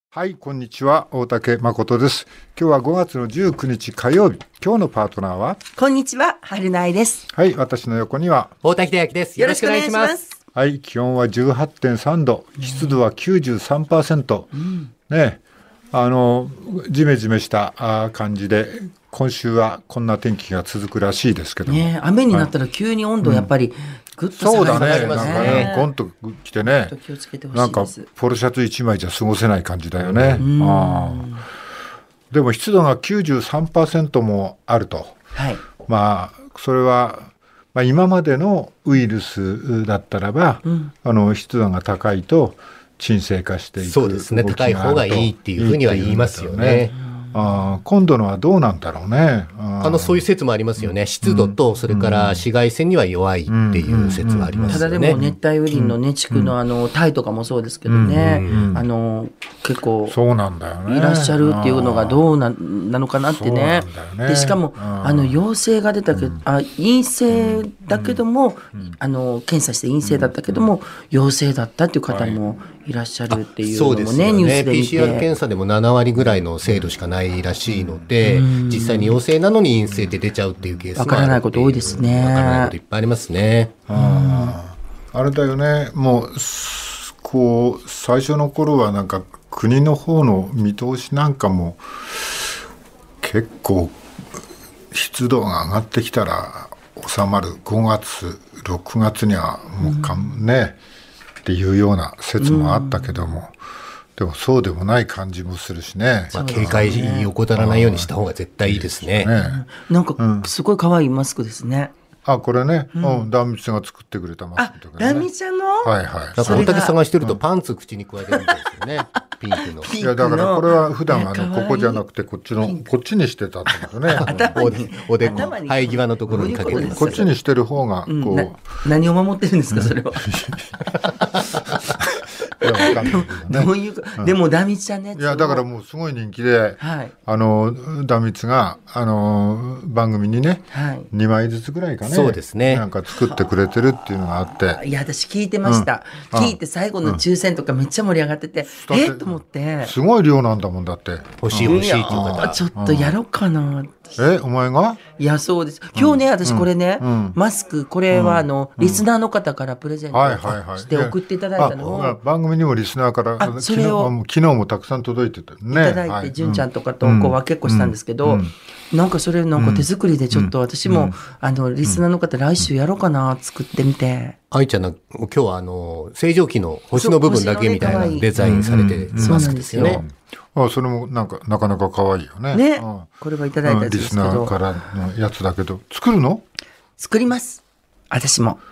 はい、こんにちは。大竹誠です。今日は5月の19日火曜日。今日のパートナーはこんにちは、春苗です。 はい、私の横には大竹秀明です。よろしくお願いします。 はい、気温は 18.3 度、湿度は 93%、ね、ジメジメした感じで、今週はこんな天気が続くらしいですけども、 ね、雨になったら急に温度やっぱりぐっと下がりますね。 そうだね、なんかゴンと来てね、 気をつけてほしいです。 なんかポロシャツ1枚じゃ過ごせない感じだよね。でも湿度が 93% もあると、はい、まあそれは、今までのウイルスだったらば、湿度が高いと沈静化していく。 そうですね、高い方がいいっていうふうには言いますよね。 今度のはどうなんだろうね。 そういう説もありますよね。湿度とそれから紫外線には弱いっていう説はありますよね。 ただでも熱帯雨林のね、地区のタイとかもそうですけどね、結構そうなんだよね、 いらっしゃるっていうのがどう なのかなってね。でしかも陽性が出たけど、陰性だけども、検査して陰性だったけども陽性だったっていう方もいらっしゃるっていうのもね、ニュースで見て。 PCR 検査でも7割ぐらいの精度しかないらしいので、実際に陽性なのに陰性で出ちゃうっていうケースもある。 わからないこと多いですね。 わからないこといっぱいありますね。 あれだよね、もうこう最初の頃はなんか国の方の見通しなんかも結構湿度が上がってきたら収まる、5月6月にはもうねっていうような説もあったけども、でもそうでもない感じもするしね。 警戒を怠らないようにした方が絶対いいですね。 なんかすごい可愛いマスクですね。 これね、壇蜜が作ってくれたマスクとかね。 壇蜜ちゃんの、 はいはい。 なんか大竹探してるとパンツ口に加えてるんですよね。ピンクの。 いやだからこれは普段ここじゃなくてこっちにしてたんだけどね。 おでこ生え際のところにかけてます。 こっちにしてる方がこう、 何を守ってるんですかそれは。どういうか、でも壇蜜ちゃんね。 いやだからもうすごい人気で、壇蜜が番組にね、2枚ずつぐらいかね。 そうですね。 なんか作ってくれてるっていうのがあって。 いや私聞いてました。聞いて最後の抽選とかめっちゃ盛り上がってて、と思って。 すごい量なんだもんだって。 欲しいっていう方。 ちょっとやろうかな。 お前が？ いやそうです。今日ね私これね、マスクこれはリスナーの方からプレゼントして送っていただいたのを、 番組にもリスナーからそれを昨日もたくさん届いてたね。 いただいて、純ちゃんとかとこう分けっこしたんですけど、なんかそれなんか手作りでちょっと私もリスナーの方来週やろうかな、作ってみて。 愛ちゃんの今日は星条旗の星の部分だけみたいなデザインされてマスクですよね。 それもなかなか可愛いよね。 これはいただいたやつですけど、 リスナーからのやつだけど作るの？ 作ります。私も。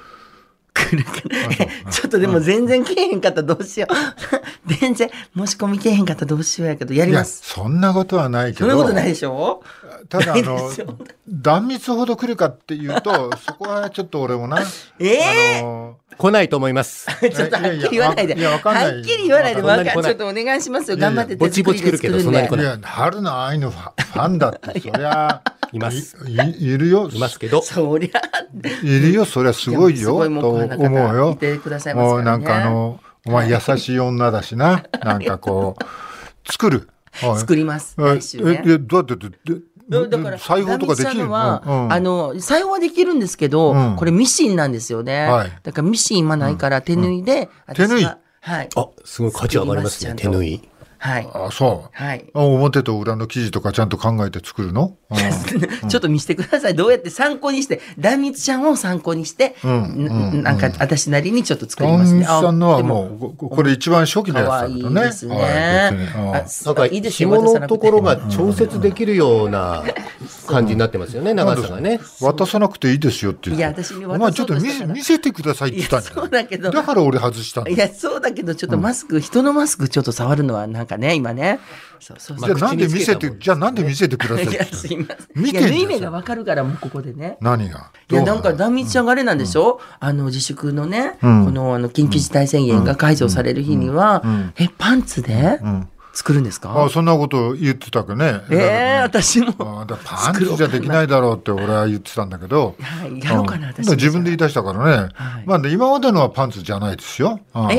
ちょっとでも全然けえへんかったらどうしよう。全然申し込みけえへんかったらどうしようやけどやります。 いやそんなことはないけど。 そんなことないでしょ。 ただ断蜜ほど来るかっていうとそこはちょっと俺もな。 来ないと思います。 ちょっとはっきり言わないで。はっきり言わないで。ちょっとお願いしますよ。頑張って手作りで作るんで。 いや春の愛のファンだってそりゃいます。 いるよ。 いますけど。 そりゃいるよ。そりゃすごいよと思うよ。 いてくださいますからね。 なんかお前優しい女だしな。なんかこう作る。 作ります。来週ね。 どうやってだから裁縫とかできるの？裁縫はできるんですけど、これミシンなんですよね。だからミシン今ないから手縫いで。 手縫い。 はい。 すごい価値上がりますね。手縫い。 はい。 そう。 はい。 表と裏の生地とかちゃんと考えて作るの？ ちょっと見せてください。どうやって参考にして、壇蜜ちゃんを参考にして、なんか私なりにちょっと作りますね。 壇蜜さんのはもうこれ一番初期のやつだけどね。 いいですね。 なんか紐のところが調節できるような感じになってますよね。長さがね。 渡さなくていいですよって言って。 いや私にお前ちょっと見せてくださいって言ったんじゃない。 そうだけど。 だから俺外したの。 いやそうだけどちょっとマスク、人のマスクちょっと触るのはなんかね今ね。 じゃあなんで見せてください。 いやすいません。 見て縫い目がわかるからもうここでね。 何が？ いやなんか壇蜜ちゃんがあれなんでしょ。自粛のね、この緊急事態宣言が解除される日には、パンツで作るんですか？ そんなこと言ってたけどね。 私も。 パンツじゃできないだろうって俺は言ってたんだけど。 やろうかな私。 自分で言い出したからね。まあ今までのはパンツじゃないですよ。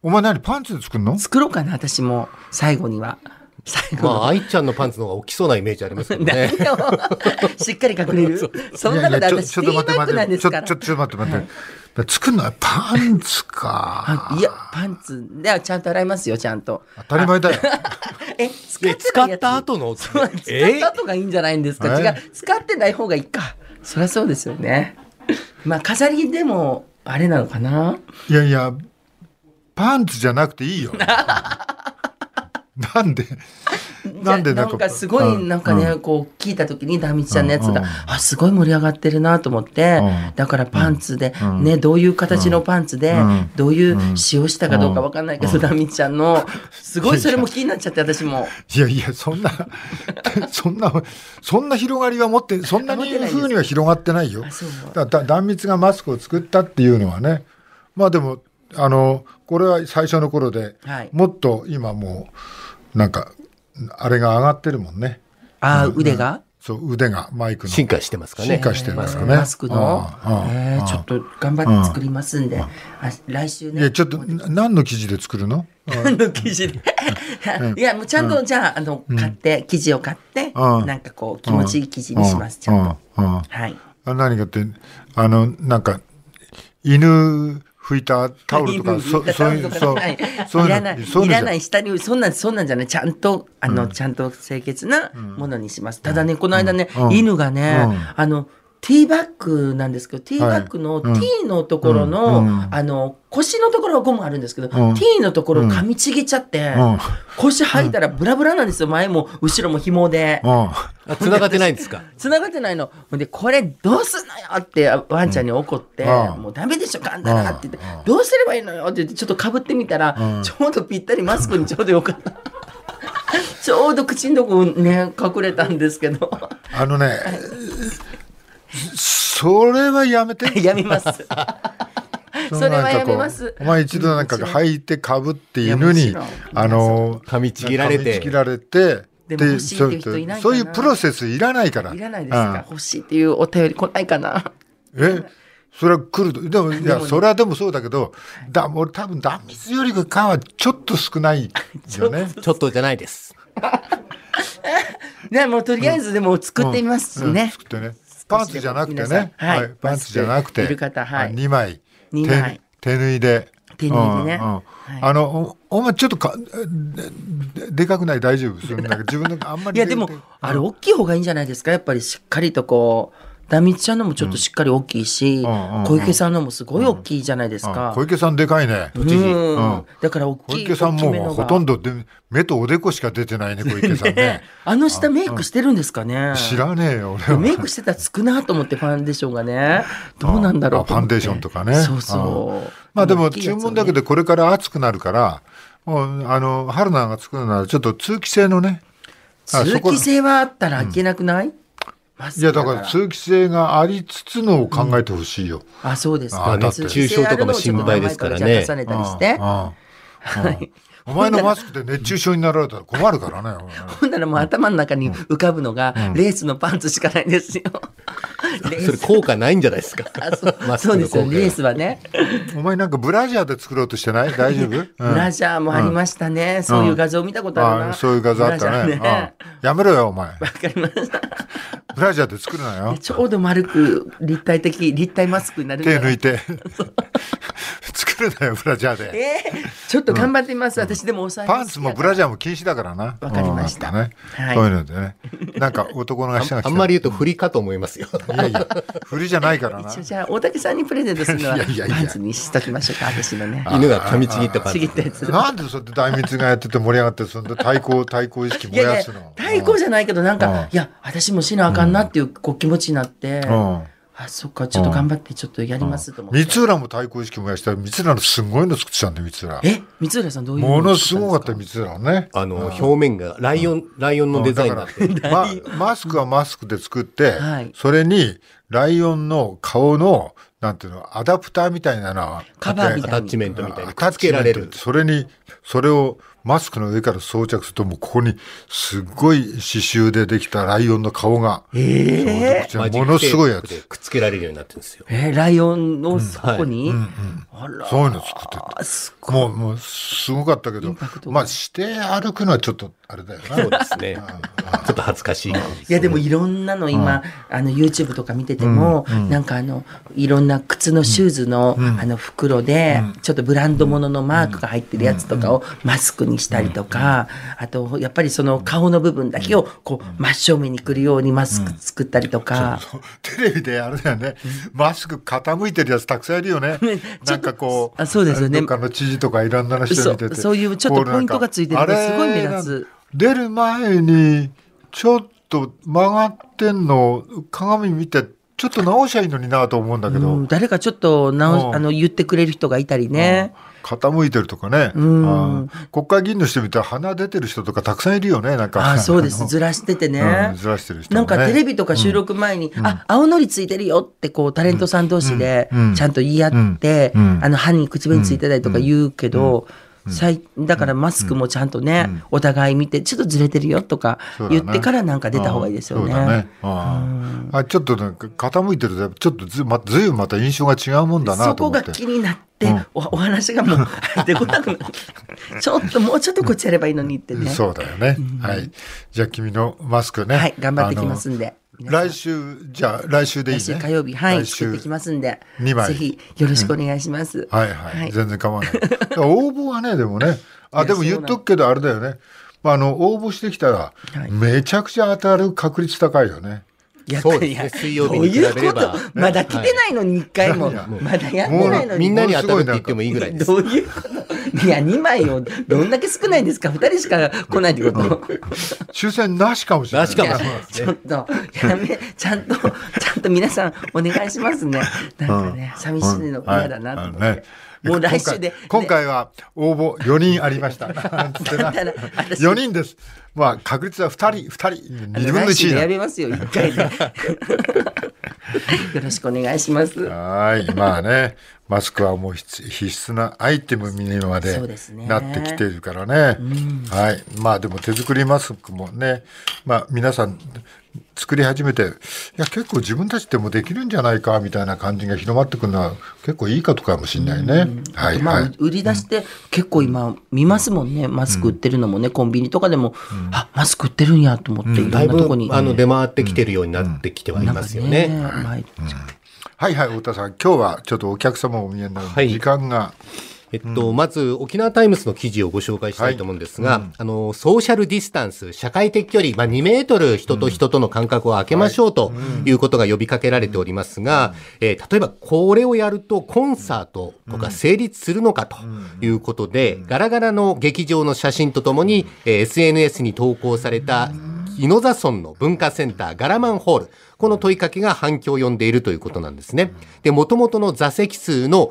お前何パンツで作るの？ 作ろうかな、私も最後には。最後まあ愛ちゃんのパンツの方が大きそうなイメージありますけどね。 何よしっかり隠れる。そんなこと私ティーバッグなんですから。 ちょっと待って。作るのはパンツか。 いや、パンツではちゃんと洗いますよ、ちゃんと。 当たり前だよ。 使った後の。 使った後がいいんじゃないんですか。違う、使ってない方がいいか。そりゃそうですよね。まあ飾りでもあれなのかな。 いやパンツじゃなくていいよ。なんでなんかすごいなんかね、こう聞いた時にダミちゃんのやつが、すごい盛り上がってるなと思って、だからパンツでね、どういう形のパンツでどういう使用したかどうかわかんないけど、ダミちゃんのすごいそれも気になっちゃって、私も。 いやそんな広がりは持って、そんなに風には広がってないよ。断蜜がマスクを作ったっていうのはね、まあでもこれは最初の頃で、もっと今もうなんかあれが上がってるもんね。 腕が？ そう腕がマイクの進化してますかね。 進化してますかね。 マスクの。ちょっと頑張って作りますんで、来週ね。 いやちょっと何の生地で作るの？ 何の生地で？いやもうちゃんとじゃあ買って生地を買ってなんかこう気持ちいい生地にします、ちゃんと。はい。 何かってなんか犬拭いたタオルとかいらない下にそんなんじゃない、ちゃんとちゃんと清潔なものにします。ただね、この間ね、犬がねティーバッグなんですけど、ティーバッグの T のところの腰のところはゴムあるんですけど、T のところ噛みちぎっちゃって腰履いたらブラブラなんですよ、前も後ろも紐で。 繋がってないんですか？ 繋がってないので、これどうすんのよってワンちゃんに怒って、もうダメでしょガンダラって言って、どうすればいいのよって言ってちょっとかぶってみたら、ちょうどぴったりマスクにちょうどよかったちょうど口のとこね隠れたんですけどそれはやめて。 やめますそれはやめます。 お前一度なんか履いてかぶって犬に噛みちぎられてでも欲しいっていう人いないかな。 そういうプロセスいらないから。 いらないですか？欲しいっていうお便り来ないかな。 それは来ると。でもいやそれはでもそうだけど、俺多分断蜜よりかはちょっと少ないよね。 ちょっとじゃないです。 ね、もうとりあえずでも作ってみますね。 作ってね。パンツじゃなくてね。パンツじゃなくて2枚手縫いで。 手縫いでね。 お前ちょっとでかくない？大丈夫？なんか自分のあんまり。 いやでも大きい方がいいんじゃないですか。やっぱりしっかりとこう。ダミちゃんのもちょっとしっかり大きいし、小池さんのもすごい大きいじゃないですか。 小池さんでかいね。 だから大きい。 小池さんもほとんど目とおでこしか出てないね、小池さんね。 下メイクしてるんですかね。 知らねえよ、俺は。 メイクしてたらつくなと思って、ファンデーションがね。どうなんだろう。 ファンデーションとかね。 そうそう。 まあでも注文だけでこれから暑くなるから、もう春菜が作るならちょっと通気性のね。 通気性はあったら開けなくない？ いやだから通気性がありつつのを考えてほしいよ。 そうですか。 熱中症とかも心配ですからね。 重ねたりして。 お前のマスクで熱中症になられたら困るからね。 ほんならもう頭の中に浮かぶのがレースのパンツしかないんですよ。 それ効果ないんじゃないですか。 そうですよ、レースはね。 お前なんかブラジャーで作ろうとしてない？大丈夫？ブラジャーもありましたね。そういう画像見たことあるな。 そういう画像あったね。やめろよお前。 わかりました。 ブラジャーで作るなよ。 ちょうど丸く立体マスクになる。 手抜いて作るなよブラジャーで。 ちょっと頑張ってみます。私でも抑えます。 パンツもブラジャーも禁止だからな。 わかりました。 そういうのでね。なんか男の人があんまり言うと振りかと思いますよ。 いやいや振りじゃないからな。 じゃあ大竹さんにプレゼントするのはパンツにしときましょうか。私のね。 犬が噛みちぎったパンツ。 なんでそうやって大蜜がやってて盛り上がってそんな対抗意識燃やすの？ 対抗じゃないけどなんかいや私もしなあかんなっていう気持ちになって。そっかちょっと頑張ってちょっとやりますと思って。 光浦も対抗意識燃やしたら光浦のすごいの作ってたんで光浦。 光浦さんどういうの？ ものすごかった光浦ね。 表面がライオンのデザインになってマスクはマスクで作って、それにライオンの顔のなんていうのアダプターみたいなのカバーみたいなアタッチメントみたいにくっつけられる。 それをマスクの上から装着するともうここにすごい刺繍でできたライオンの顔が、ものすごいやつくっつけられるようになってるんですよ。 ライオンのそこに、 あらそういうの作っててもうすごかったけど、して歩くのはちょっとあれだよな。 そうですねちょっと恥ずかしい感じですね。 いやでもいろんなの今、YouTube とか見てても、なんかいろんな靴のシューズの、袋で、ちょっとブランド物のマークが入ってるやつとかをマスクにしたりとか、あとやっぱりその顔の部分だけをこう真正面に来るようにマスク作ったりとか、 テレビであれだよね、マスク傾いてるやつたくさんいるよねなんかこう、 そうですよね、 どっかの知事とかいろんな人見てて、 そういうちょっとポイントがついてるのがすごい目立つ。 出る前にちょっと曲がってんの鏡見てちょっと直しゃいいのになと思うんだけど、 誰かちょっと言ってくれる人がいたりね、 傾いてるとかね、国会議員の人見たら鼻出てる人とかたくさんいるよね。なんかそうですずらしててね、 ずらしてる人もね、 なんかテレビとか収録前に、青のりついてるよってこうタレントさん同士でちゃんと言い合って、歯に口紅ついてたりとか言うけど、だからマスクもちゃんとね、お互い見てちょっとずれてるよとか言ってからなんか出た方がいいですよね。ちょっとなんか傾いてるとちょっとずいぶんまた印象が違うもんだなと思って、 そこが気になって、お話がもう入ってこなくなってちょっともうちょっとこっちやればいいのにってね。 そうだよね、はい。じゃあ君のマスクね、 はい、頑張ってきますんで、 来週でいいね。 来週火曜日、作ってきますんで、ぜひよろしくお願いします。 全然構わない応募はね、でもね、でも言っとくけどあれだよね、応募してきたらめちゃくちゃ当たる確率高いよね。 そうですね、水曜日に比べれば、 まだ来てないのに1回も、まだやってないのに、 みんなに当たるって言ってもいいぐらいです。 どういうこと？いや2枚をどんだけ少ないんですか？2人しか来ないってこと？ 抽選なしかもしれない。 ちょっとちゃんと皆さんお願いしますね。なんかね、寂しいの嫌だなと思って。もう来週で今回は応募4人ありました4人です。確率は2人2分の1 でやりますよ1回でよろしくお願いします。 ね、マスクはもう必須なアイテムにまでなってきているからね。でも手作りマスクもね、皆さん作り始めて、いや結構自分たちでもできるんじゃないかみたいな感じが広まってくるのは結構いいことかもしれないね。 売り出して結構今見ますもんね、マスク売ってるのもね、コンビニとかでも、マスク売ってるんやと思って、いろんなとこに出回ってきてるようになってきてはいますよね。 太田さん、今日はちょっとお客様をお見えになるので時間が、 まず沖縄タイムズの記事をご紹介したいと思うんですが、ソーシャルディスタンス、社会的距離、2メートル人と人との間隔を空けましょうということが呼びかけられておりますが、例えばこれをやるとコンサートとか成立するのかということで、ガラガラの劇場の写真とともに、SNS に投稿された宜野座村の文化センターガラマンホール、この問いかけが反響を呼んでいるということなんですね。で、元々の座席数の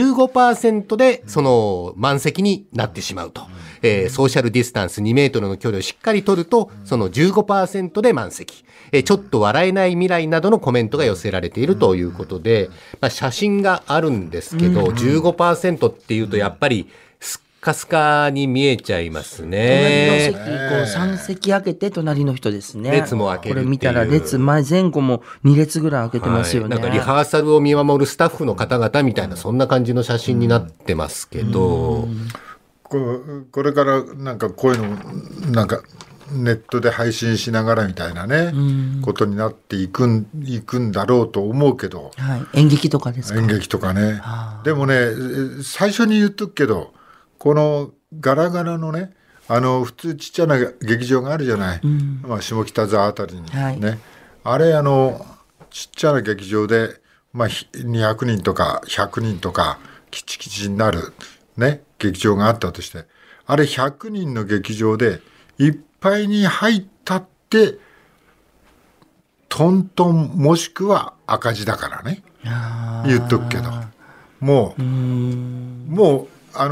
15% でその満席になってしまうと。ソーシャルディスタンス2メートルの距離をしっかり取ると、その 15% で満席。ちょっと笑えない未来などのコメントが寄せられているということで、写真があるんですけど、15% っていうとやっぱりスカスカに見えちゃいますね。 隣の席3席開けて隣の人ですね。 列も開けるっていう。 これ見たら前後も2列ぐらい開けてますよね。 なんかリハーサルを見守るスタッフの方々みたいな、そんな感じの写真になってますけど、 これからなんかこういうのなんかネットで配信しながらみたいなね、ことになっていくんだろうと思うけど、 演劇とかですか？ 演劇とかね。でもね、最初に言っとくけど、このガラガラのね、普通ちっちゃな劇場があるじゃない、下北沢あたりにね、あれちっちゃな劇場で、200人とか100人とかキチキチになるね劇場があったとして、あれ100人の劇場でいっぱいに入ったってトントンもしくは赤字だからね、言っとくけど、もう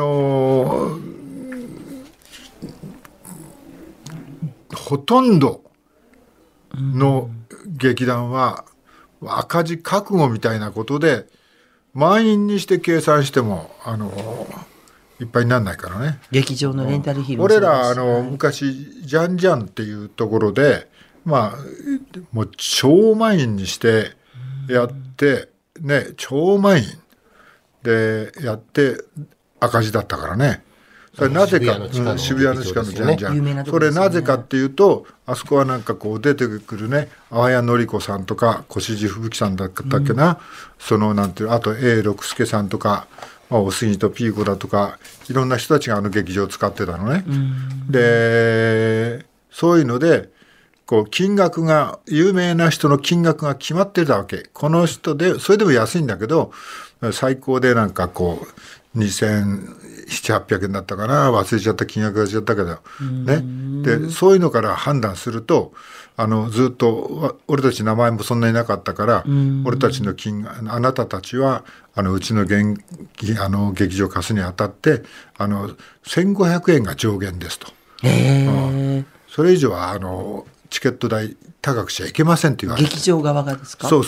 ほとんどの劇団は赤字覚悟みたいなことで満員にして計算してもいっぱいにならないからね。 劇場のレンタル費も俺ら昔ジャンジャンっていうところでまあもう超満員にしてやってね、超満員でやって赤字だったからね。それなぜか渋谷の地下のジャンジャン、それなぜかっていうとあそこはなんかこう出てくるね淡谷のり子さんとか越路吹雪さんだったっけな、そのなんていうあと A 六輔さんとか、お杉とピーコだとかいろんな人たちが劇場を使ってたのね。でそういうのでこう金額が有名な人の金額が決まってたわけ。この人でそれでも安いんだけど最高でなんかこう2700-800円だったかな、忘れちゃった金額忘れちゃったけどね。でそういうのから判断するとずっと俺たち名前もそんなになかったから、俺たちのあなたたちはうちの劇場貸すにあたって1500円が上限ですと。それ以上はチケット代高くしちゃいけませんって言われて。 劇場側がですか？ そう。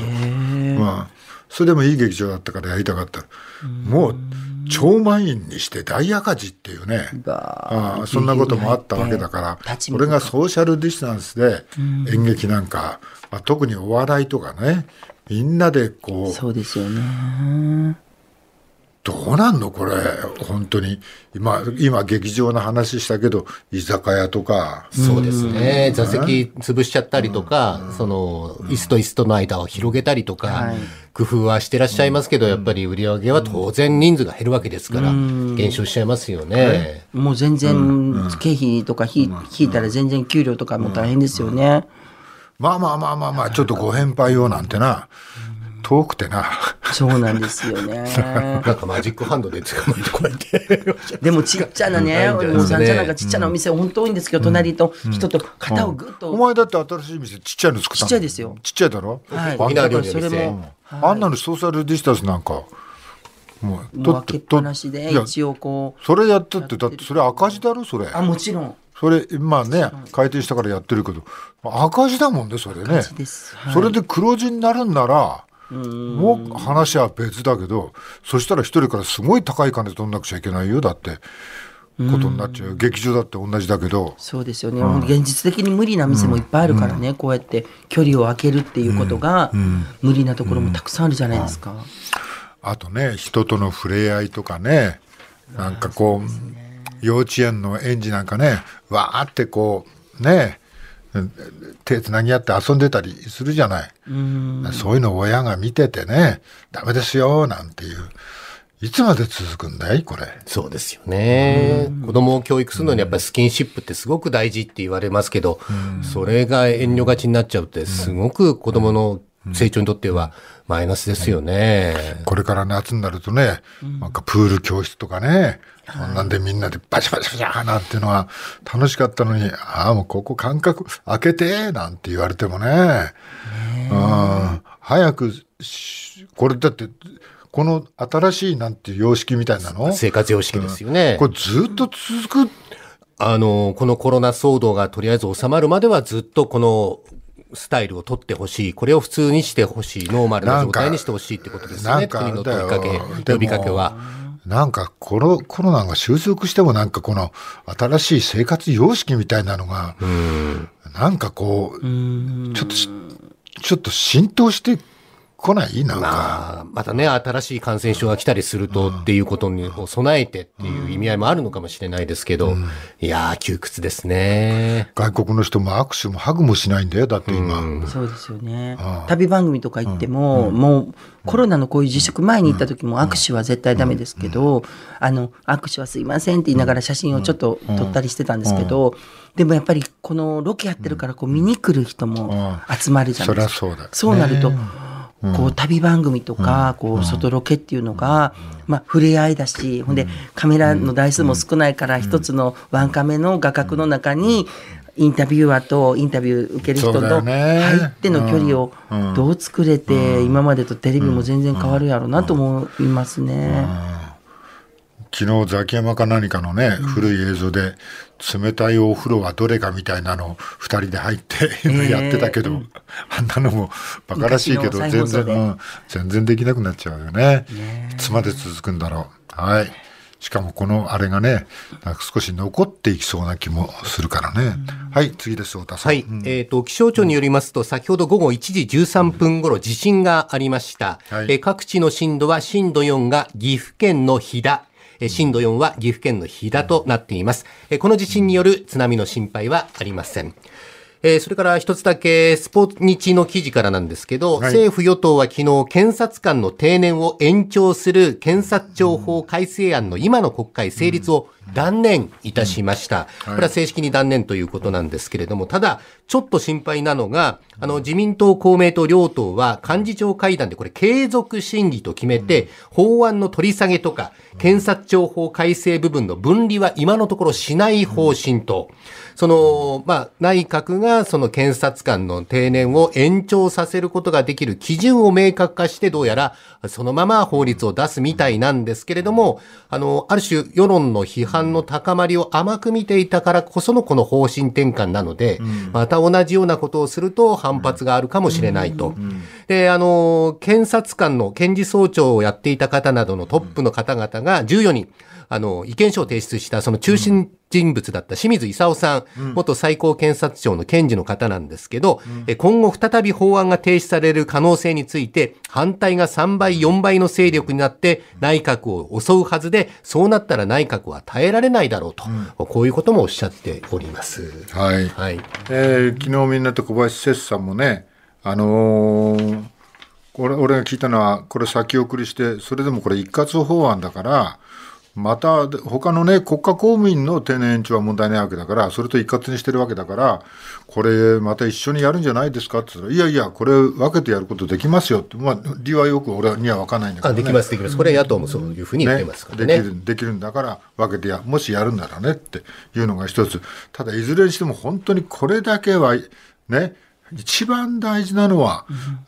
それでもいい劇場だったからやりたかった。もう超満員にして大赤字っていうね、そんなこともあったわけだから、これがソーシャルディスタンスで演劇なんか、特にお笑いとかね、みんなでこう、 そうですよね。 どうなんのこれ本当に今劇場の話したけど居酒屋とかそうですね、座席潰しちゃったりとか、その椅子と椅子との間を広げたりとか、工夫はしてらっしゃいますけど、やっぱり売り上げは当然人数が減るわけですから減少しちゃいますよね。 もう全然経費とか引いたら全然給料とかも大変ですよね。 まあちょっとご返杯をなんてな遠くてな。 そうなんですよね。 なんかマジックハンドで捕まえてこうやってでもちっちゃなね、おもさんじゃなんかちっちゃなお店本当多いんですけど、隣と人と肩をグッと、 お前だって新しい店ちっちゃいの作ったの？ ちっちゃいですよ。 ちっちゃいだろ？ はい。 だからそれもあんなのソーシャルディスタンスなんかもう開けっぱなしで一応こうそれやってってだってそれ赤字だろそれ。 もちろん。 それまあね開店したからやってるけど赤字だもんねそれね。それで黒字になるんならもう話は別だけど、そしたら一人からすごい高い金取んなくちゃいけないよだってことになっちゃう。劇場だって同じだけど。 そうですよね、現実的に無理な店もいっぱいあるからね、こうやって距離を空けるっていうことが無理なところもたくさんあるじゃないですか。 あとね人との触れ合いとかね、なんかこう幼稚園の園児なんかねわーってこうね手つなぎ合って遊んでたりするじゃない。そういうのを親が見ててねダメですよなんていう、いつまで続くんだいこれ。 そうですよね。子供を教育するのにやっぱりスキンシップってすごく大事って言われますけど、それが遠慮がちになっちゃうってすごく子供の成長にとってはマイナスですよね。 これから夏になるとね、なんかプール教室とかね、そんなんでみんなでバシャバシャバシャなんていうのは楽しかったのに、もうここ間隔開けてなんて言われてもね、早くこれだってこの新しいなんていう様式みたいなの生活様式ですよね。 これずっと続く。 このコロナ騒動がとりあえず収まるまではずっとこのスタイルを取ってほしい、これを普通にしてほしい、ノーマルな状態にしてほしいってことですよね。国の呼びかけは。 なんかコロナが収束してもなんかこの新しい生活様式みたいなのがなんかこうちょっと浸透してこないなんか、 またね新しい感染症が来たりするとっていうことに備えてっていう意味合いもあるのかもしれないですけど、いやー窮屈ですね。 外国の人も握手もハグもしないんだよだって今。 そうですよね。旅番組とか行っても、もうコロナのこういう自粛前に行った時も握手は絶対ダメですけど、握手はすいませんって言いながら写真をちょっと撮ったりしてたんですけど、でもやっぱりこのロケやってるからこう見に来る人も集まるじゃないですか。 そりゃそうだね。 そうなるとこう旅番組とかこう外ロケっていうのが触れ合いだし、ほんでカメラの台数も少ないから一つのワンカメの画角の中にインタビュアーとインタビュー受ける人と入っての距離をどう作れて、今までとテレビも全然変わるやろうなと思いますね。 昨日ザキヤマか何かのね、古い映像で冷たいお風呂はどれかみたいなのを2人で入ってやってたけど、あんなのもバカらしいけど全然できなくなっちゃうよね。いつまで続くんだろう。はい、 しかもこのあれがね、なんか少し残っていきそうな気もするからね。はい、次です、太田さん。 はい、気象庁によりますと、先ほど午後1時13分頃、地震がありました。 はい、 各地の震度は、震度4が岐阜県の飛騨、震度4は岐阜県の飛騨となっています。この地震による津波の心配はありません。それから一つだけスポニチの記事からなんですけど、はい、政府与党は昨日検察官の定年を延長する検察庁法改正案の今の国会成立を断念いたしました。これは正式に断念ということなんですけれども、ただちょっと心配なのが、自民党公明党両党は幹事長会談でこれ継続審議と決めて、法案の取り下げとか検察庁法改正部分の分離は今のところしない方針と、内閣がその検察官の定年を延長させることができる基準を明確化して、どうやらそのまま法律を出すみたいなんですけれども、ある種世論の批判の高まりを甘く見ていたからこそのこの方針転換なので、また同じようなことをすると反発があるかもしれないと。で、検察官の検事総長をやっていた方などのトップの方々が14人、意見書を提出したその中心人物だった清水勲さん、元最高検察庁の検事の方なんですけど、今後再び法案が提出される可能性について、反対が3倍、4倍の勢力になって内閣を襲うはずで、そうなったら内閣は耐えられないだろうと、こういうこともおっしゃっております。 はい。 はい。 昨日みんなと小林節さんもね、俺が聞いたのは、これ先送りして、それでもこれ一括法案だから、また他のね、国家公務員の定年延長は問題ないわけだから、それと一括にしてるわけだから、これまた一緒にやるんじゃないですかって言ったら、いやいや、これ分けてやることできますよって、理由はよく俺には分からないんだけど、ね、 できますできます。これは野党もそういうふうに言ってますからね。 できるんだから分けてもしやるんならねっていうのが一つ。ただいずれにしても本当にこれだけはね、一番大事なのは、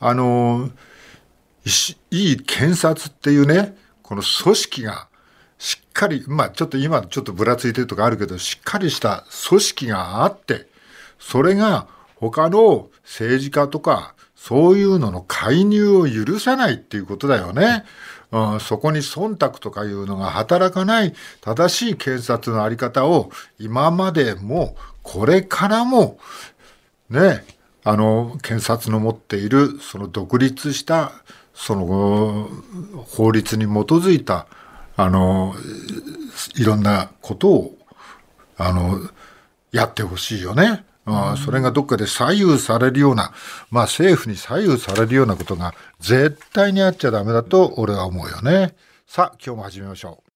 いい検察っていうね、この組織がしっかり、ちょっと今ちょっとぶらついてるとかあるけど、しっかりした組織があって、それが他の政治家とかそういうのの介入を許さないっていうことだよね。そこに忖度とかいうのが働かない正しい検察のあり方を今までもこれからもね、検察の持っているその独立したその法律に基づいたいろんなことをやってほしいよね。それがどっかで左右されるような、政府に左右されるようなことが絶対にあっちゃダメだと俺は思うよね。さあ今日も始めましょう。